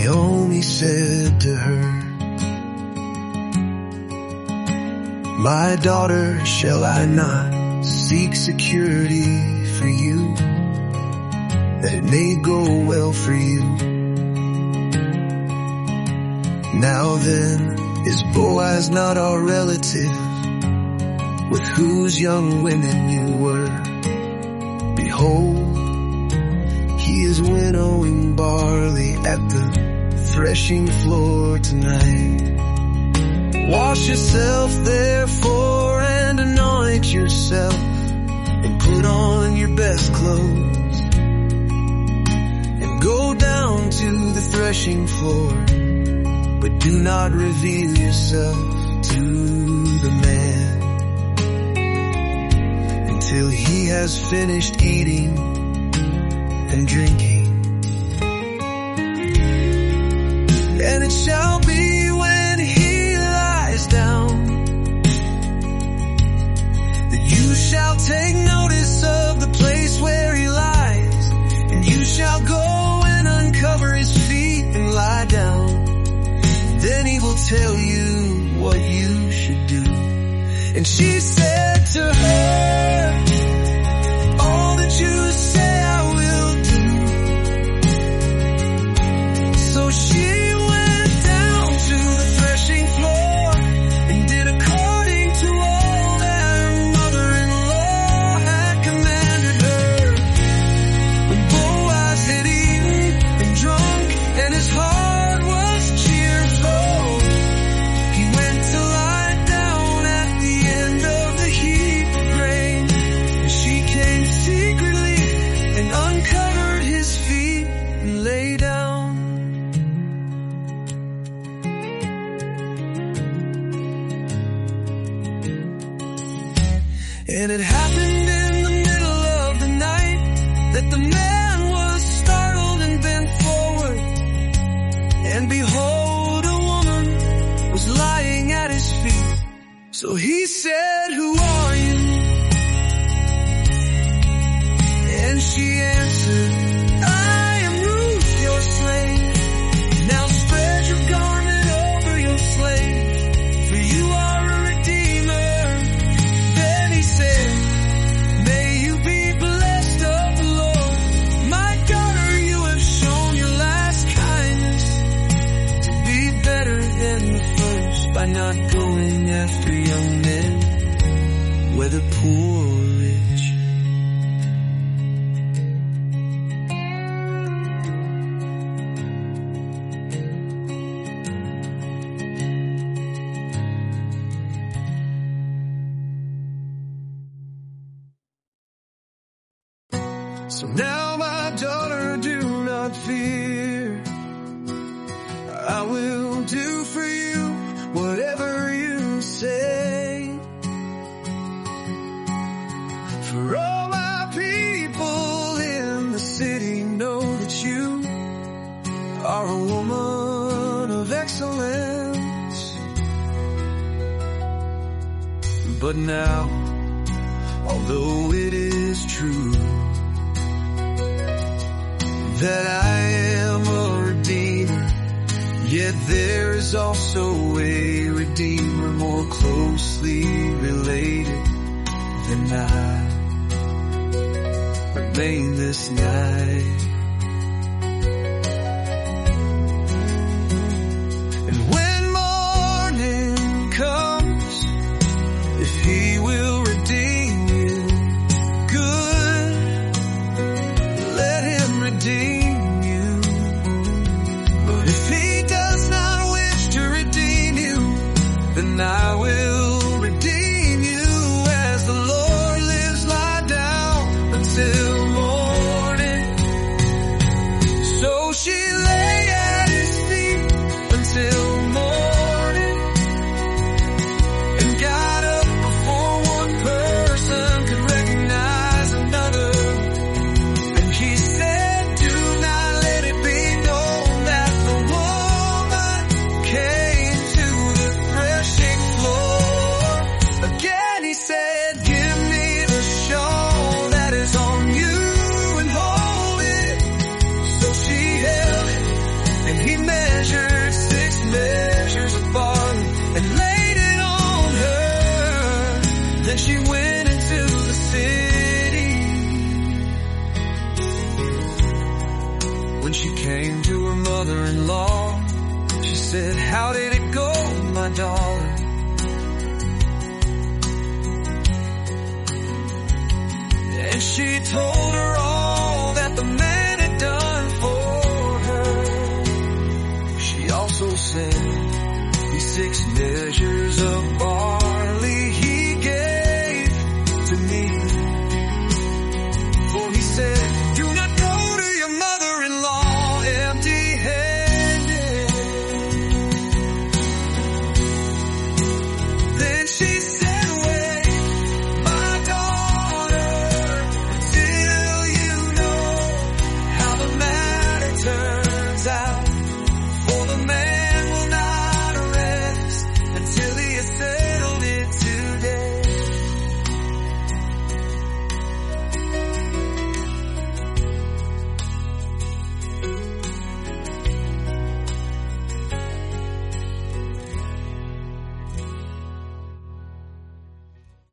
Naomi said to her, my daughter, shall I not seek security for you, that it may go well for you? Now then, is Boaz not our relative, with whose young women you were? Behold, he is winnowing barley at the threshing floor tonight. Wash yourself therefore and anoint yourself, and put on your best clothes, and go down to the threshing floor, but do not reveal yourself to the man until he has finished eating and drinking. And it shall be when he lies down that you shall take notice of the place where he lies, and you shall go and uncover his feet and lie down. Then he will tell you what you should do. And she said to her, all that you say I will do. So she went down to the threshing floor and did according to all that her mother-in-law had commanded her. When Boaz had eaten and drunk and his heart was cheerful, he went to lie down at the end of the heap of grain. And she came secretly and uncovered his feet and lay down. And it happened in the middle of the night that the man was startled and bent forward, and behold, a woman was lying at his feet. So he said, who are you? And she answered, I am Ruth, your slave. Now spread your garment over your slave, for you are a redeemer. Then he said, may you be blessed of the Lord. My daughter, you have shown your last kindness to be better than the first, by not going after young men, whether poor or rich. So now, my daughter, do not fear. I will do for you whatever you say. For all my people in the city know that you are a woman of excellence. But now, although it is true that I am a redeemer, yet there is also a redeemer more closely related than I. Remain this night. And when morning comes, if he will redeem you, good, let him redeem you. But if he does not wish to redeem you, then I will redeem you. As the Lord lives, lie down until morning. let it go, my darling. And she told her all that the man had done for her. She also said, he's 6 measures apart.